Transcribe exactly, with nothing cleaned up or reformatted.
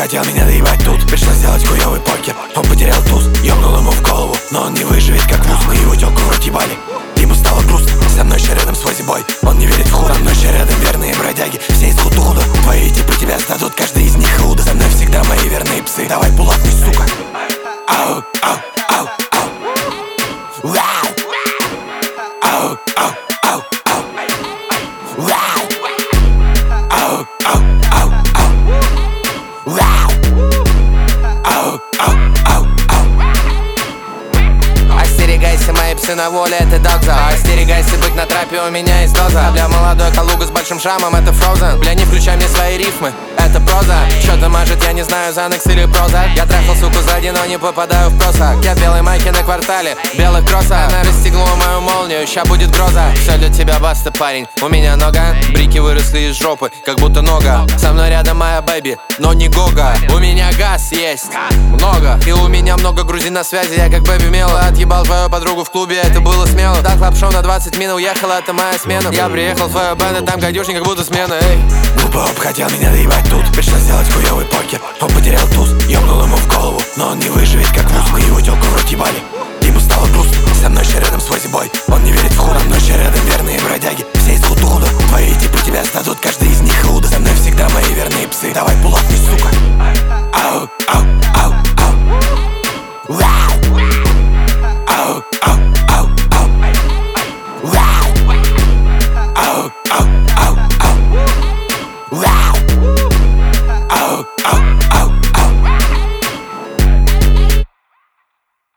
хотел меня доебать тут. Пришлось сделать хуёвый покер. Он потерял туз, ёбнул ему в голову, но он не выживет как вуз. Мы его тёлку в рот ебали, ему стало грустно. Со мной еще рядом свой бой, он не верит в худ. Со мной еще рядом верные бродяги, все из худо-худо. Твои типы тебя сдадут, каждый из них луда. Со мной всегда мои верные псы. Давай булатный, сука. Ау, ау, ау, ау. Вау. Ау, ау, ау, ау. Вау. Ау, ау, ау, ау. Вау. Ау, ау, ау, ау. Остерегайся, мои псы на воле, это догза. Остерегайся быть на трапе, у меня есть доза. Бля, молодой Калуга с большим шрамом, это Frozen. Бля, не включай мне свои рифмы, это проза. Чё-то мажет, я не знаю, Занекс или проза. Я трахал суку сзади, но не попадаю в просак. Я в белой майке на квартале, белых кроссах. Она расстегнула мою молнию, ща будет гроза. Все для тебя, баста, парень, у меня нога. Брики выросли из жопы, как будто нога. Со мной рядом моя бэби, но не Гога. У меня газ есть, много. И у меня много грузин на связи, я как бэби мело. Отъебал твою подругу в клубе, это было смело. Так лапшоу на двадцать минут уехала, это моя смена. Я приехал в твою бэнду, там гадюшник, как будто смена, эй. Глупо об хотел меня доебать тут. Пришлось сделать хуёвый покер. Он потерял туз, ёбнул ему в голову, но он не выживет как вуз. Мы его тёлку в рот ебали, ему стало грустно. Со мной еще рядом свой бой, он не верит